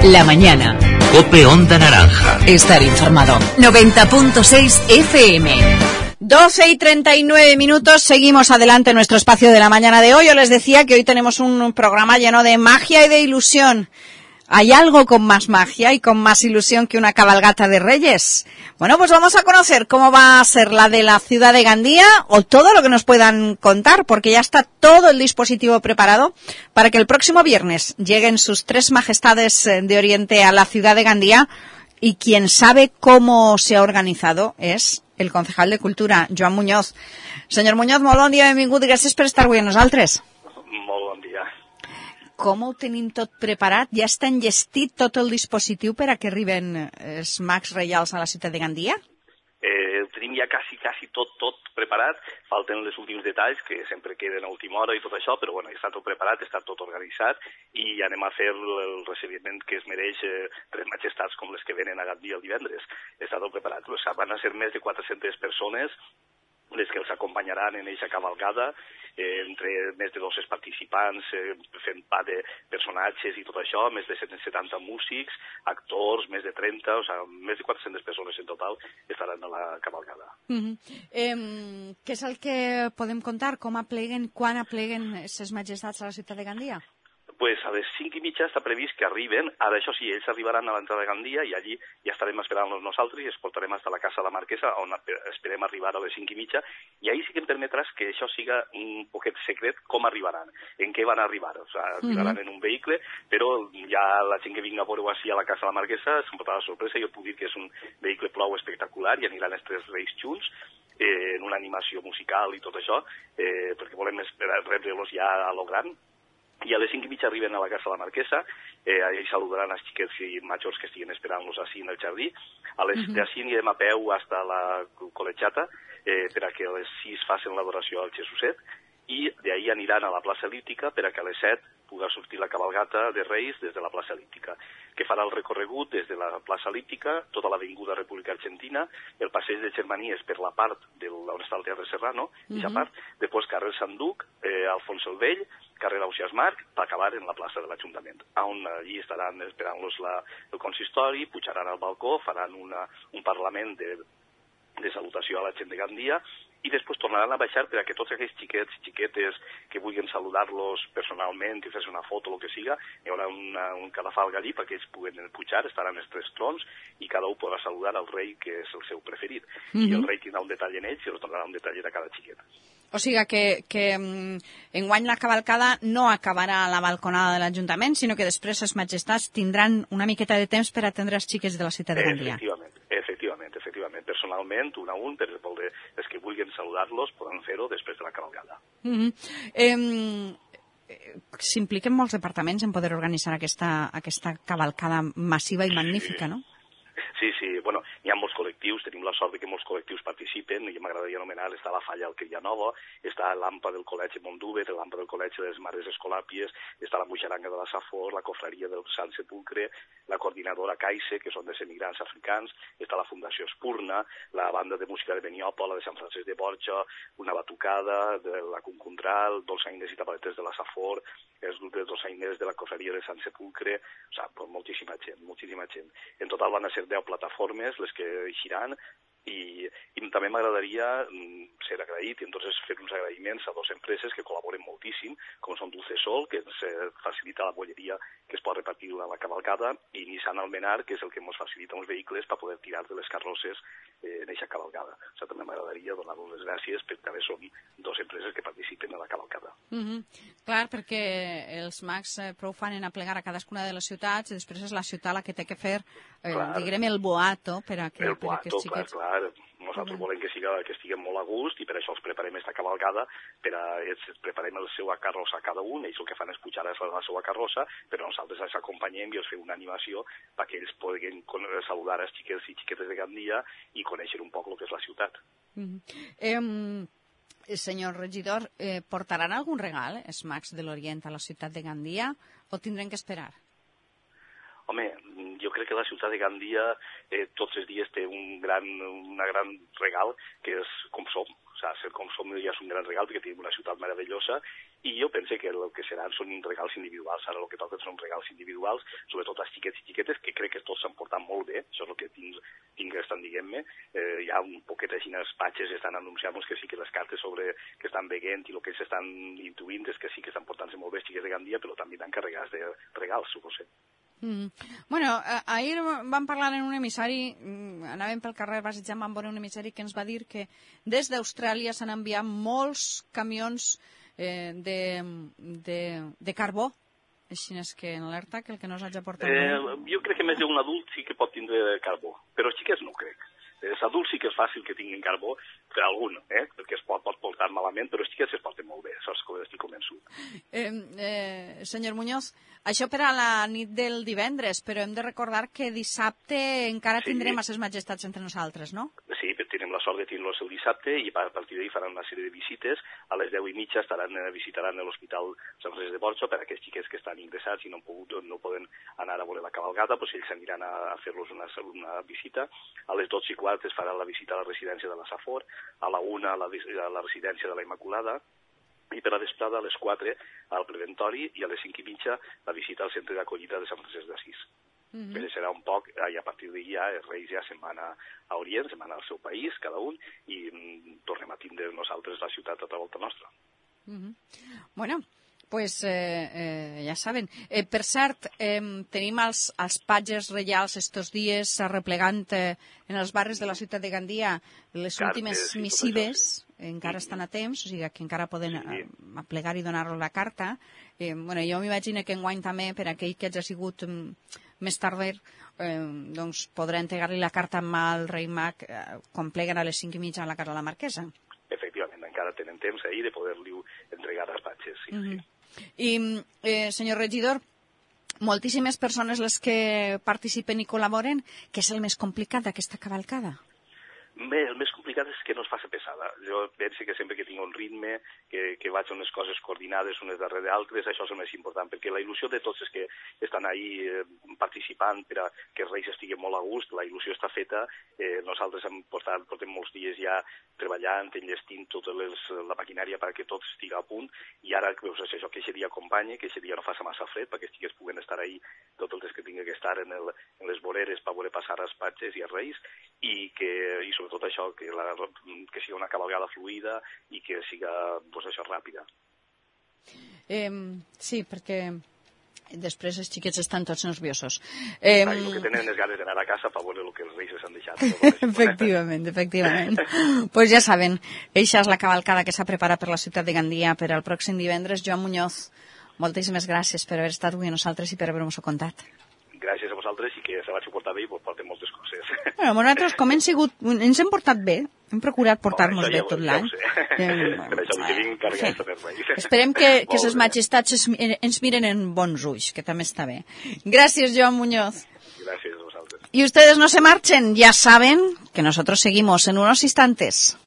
La mañana. COPE Onda Naranja. Estar informado. 90.6 FM. 12:39, seguimos adelante en nuestro espacio de la mañana de hoy. Yo les decía que hoy tenemos un programa lleno de magia y de ilusión. ¿Hay algo con más magia y con más ilusión que una cabalgata de Reyes? Bueno, pues vamos a conocer cómo va a ser la de la ciudad de Gandía o todo lo que nos puedan contar, porque ya está todo el dispositivo preparado para que el próximo viernes lleguen sus tres majestades de Oriente a la ciudad de Gandía, y quien sabe cómo se ha organizado es el concejal de Cultura, Joan Muñoz. Senyor Muñoz, molt bon dia, benvingut, gràcies per estar avui amb nosaltres. Molt bon dia. Com ho tenim tot preparat? Ja està enllestit tot el dispositiu per a que arriben els mags reials a la ciutat de Gandia? Ho tenim ja quasi tot preparat. Falten els últims detalls, que sempre queden a última hora i tot això, però bueno, està tot preparat, està tot organitzat i anem a fer el recibiment que es mereix tres majestats com les que venen a Gandia el divendres. Està tot preparat. O sigui, van a ser més de 400 persones les que els acompanyaran en aquesta cavalgada, entre més de 200 participants fent part de personatges i tot això, més de 770 músics, actors, més de 30, o sigui, més de 400 persones en total estaran a la cavalgada. Què és el que podem contar? Com apleguen, quan apleguen ses majestats a la ciutat de Gandia? Pues a les 5:30 està previst que arriben. Ara, això sí, ells arribaran a l'entrada de Gandia i allí ja estarem esperant-los nosaltres i els portarem fins a la casa de la Marquesa, on esperem arribar a les 5:30, i ahí sí que em permetràs que això siga un poquet secret com arribaran, en què van arribar. O sigui, arribaran en un vehicle, però ja la gent que vinga a veure-ho així a la casa de la Marquesa s'emportarà la sorpresa. Jo puc dir que és un vehicle prou espectacular i aniran els tres reis junts en una animació musical i tot això, perquè volem rebre-los ja a lo gran. I a les 5:30 arriben a la casa de la Marquesa, allà saludaran els xiquets i majors que estiguin esperant-los així en el jardí. D'ací anirem a peu fins a la col·legiata per a que a les 6 facin l'adoració al Jesuset, i d'ahir aniran a la plaça El·líptica per a que a les 7 pugui sortir la cavalgata de Reis des de la plaça El·líptica, que farà el recorregut des de la plaça El·líptica, tota l'avinguda República Argentina, el passeig de Germanies per la part on està el Teatre Serrano, i part, després carrer Sant Duc, Alfons el Vell, carrer Ausiàs Marc, per acabar en la plaça de l'Ajuntament, on allí estaran esperant-los el consistori, pujaran al balcó, faran un parlament de salutació a la gent de Gandia, i després tornaran a baixar per a que tots aquells xiquets i xiquetes que vulguin saludar-los personalment i fer-se una foto o el que siga, hi haurà un cadafalc allí perquè ells puguen pujar, estaran els tres trons i cada un podrà saludar al rei que és el seu preferit. I el rei tindrà un detall en ells i els donarà un detall a cada xiquet. O sigui que enguany la cavalcada no acabarà a la balconada de l'Ajuntament, sinó que després les majestats tindran una miqueta de temps per atendre els xiquets de la ciutat de Gandia. Efectivament. Personalment, un a un, per voler, els que vulguin saludar-los poden fer-ho després de la cavalgada. S'impliquen molts departaments en poder organitzar aquesta cavalcada massiva i magnífica, no? Sí, bueno, hi ha molts col·lectius, tenim la sort que molts col·lectius participen, i m'agradaria anomenar, està la Falla al Crianova, està l'AMPA del Col·legi Montduvet, l'AMPA del Col·legi de les Mares Escolàpies, està la Muixeranga de la Safor, la Cofraria del Sant Sepulcre, la Coordinadora CAICE, que són dels emigrants africans, està la Fundació Espurna, la Banda de Música de Beniòpol, la de Sant Francesc de Borja, una batucada de la Concontral, dolçainers i tapaletes de la Safor, els grups de dolçainers de la Cofraria de Sant Sepulcre, o sigui, moltíssima gent. En total van a ser 10 plataformes les que eixiran, i també m'agradaria ser agraït i entonces fer uns agraïments a dues empreses que col·laboren moltíssim, com són Dulce Sol, que ens facilita la bolleria que es pot repartir a la cavalcada, i Nissan Almenar, que és el que ens facilita uns vehicles per poder tirar de les carrosses en aquesta cavalgada. O sigui, també m'agradaria donar-los les gràcies perquè també són dues empreses que participen a la cavalcada. Clar, perquè els mags prou fan en aplegar a cadascuna de les ciutats i després és la ciutat la que té que fer, diguem, el boato per a que els xiquets... Clar. Nosaltres volem que estiguem molt a gust i per això els preparem aquesta cavalgada, preparem el seu carrossa a cada un, ells el que fan és pujar a la seva carrossa, però nosaltres els acompanyem i els fem una animació perquè ells puguin saludar els xiquets i xiquetes de Gandia i conèixer un poc el que és la ciutat. Senyor regidor, portaran algun regal els mags de l'Orient a la ciutat de Gandia o tindrem que esperar? Home, jo crec que la ciutat de Gandia tots els dies té una gran regal, que és com som. O sigui, ser com som ja és un gran regal, perquè tenim una ciutat meravellosa, i jo pense que el que seran són regals individuals. Ara el que toca són regals individuals, sobretot als xiquets i xiquetes, que crec que tots s'han portat molt bé, això és el que tinc estan dient-me. Hi ha un poquet així, els patxes estan anunciant-nos que sí que les cartes que estan veient i el que s'estan intuint és que sí que estan portant-se molt bé els xiquets de Gandia, però també han carregats de regals, suposo. Bueno, ahir vam parlar en un emissari, anàvem pel carrer passejant, vam veure un emissari que ens va dir que des d'Austràlia s'han enviat molts camions de carbó. Així és que en alerta que el que no s'hagi portat jo crec que més d'un adult sí que pot tindre carbó, però els xiquets no crec. Els adults sí que és fàcil que tinguin carbó, per algun, perquè es pot portar malament, però els xiquets es porten molt bé, això és que estic convençut. Senyor Muñoz, això per a la nit del divendres, però hem de recordar que dissabte encara tindrem a ses majestats entre nosaltres, no? Sí, tenim la sort de tenir-los el dissabte i a partir d'ahir faran una sèrie de visites. A les 10:30 visitaran l'Hospital Sant Francesc de Borja per a aquells xiquets que estan ingressats i no poden anar a veure la cavalgata, doncs ells aniran a fer-los una visita. A les 12:15 es farà la visita a la residència de la Safor, a la 1 a la residència de la Immaculada, i per a vesprada a les 4 al preventori i a les 5:30 la visita al centre d'acollida de Sant Francesc d'Assís. Però serà un poc, i a partir d'ahir els Reis ja se'n van a Orient, se'n van al seu país, cada un, i tornem a tindre nosaltres la ciutat a la volta nostra. Bueno, pues ja saben. Per cert, tenim els patges reials estos dies arreplegant en els barris de la ciutat de Gandia les últimes missives, encara estan a temps, o sigui que encara poden aplegar i donar-los la carta. Bueno, jo m'imagino que enguany també, per aquell que hagi sigut més tarder, doncs podrà entregar-li la carta al rei mag quan pleguen a les 5:30 a la casa de la marquesa. Efectivament, encara tenen temps ahir de poder-li entregar els patges, sí. I, senyor regidor, moltíssimes persones les que participen i col·laboren, què és el més complicat d'aquesta cavalcada? Bé, el més complicat és que no es faci pesada. Jo penso que sempre que tinc un ritme, que vaig a unes coses coordinades unes darrere d'altres, això és el més important, perquè la il·lusió de tots els que estan ahí participant per a que els Reis estiguen molt a gust, la il·lusió està feta. Nosaltres portem molts dies ja treballant, enllestint tota la maquinària perquè tot estigui a punt, i ara veus això, que aquest dia acompanya, que aquest dia no faci massa fred, perquè els xiquets puguen estar ahí, tots els que tinguin que estar en les voreres per poder passar els patges i els Reis, i sobretot això, que sigui una cavalgada fluida i que siga, doncs això, ràpida. Sí, perquè després els xiquets estan tots nerviosos. El que tenen és ganes d'anar a casa per veure el que els Reis s'han deixat. Efectivament. Pues ja saben, eixa és la cavalcada que s'ha preparat per la ciutat de Gandia per al pròxim divendres. Joan Muñoz, moltíssimes gràcies per haver estat avui a nosaltres i per haver-nos-ho contat. Gràcies a vosaltres i que se va suportar bé i portem moltes coses. Bueno, nosaltres com ens hem portat bé, hem procurat portar-nos bé tot l'any. Per això que vinc carregats de Reis. Esperem que ses majestats ens miren en bons ulls, que també està bé. Gràcies, Joan Muñoz. Gràcies a vosaltres. Y ustedes no se marchen, ya saben que nosotros seguimos en unos instantes.